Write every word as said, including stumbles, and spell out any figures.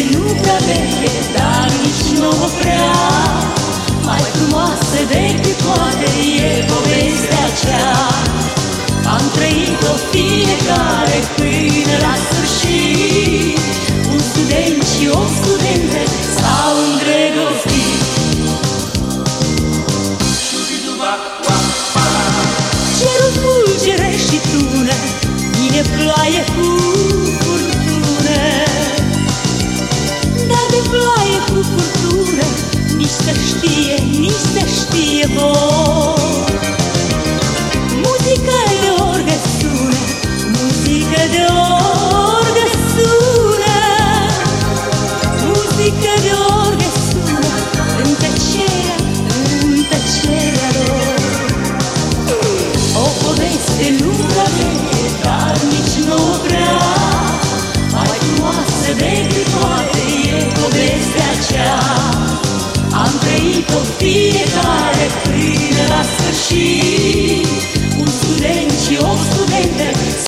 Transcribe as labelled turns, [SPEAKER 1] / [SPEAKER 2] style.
[SPEAKER 1] nu prea veche, dar nici nouă prea. Mai frumoasă decât toate e povestea aceea. Am trăit-o fiecare până la sfârșit. Un student și o studentă s-au îndrăgostit. Cerul fulgere și tună, vine ploaie cu furtună. Dar de ploaie cu furtună nici să știe, nici să știe vor. Muzică de orgă sună, muzică de orgă sună, muzică de orgă sună, în tăcerea, în tăcerea lor. O poveste lungă veche, dar nici nouă prea. Mai frumoasă decât toate e povestea aceea. Am trăit-o fiecare până la sfârșit. Un student și o studentă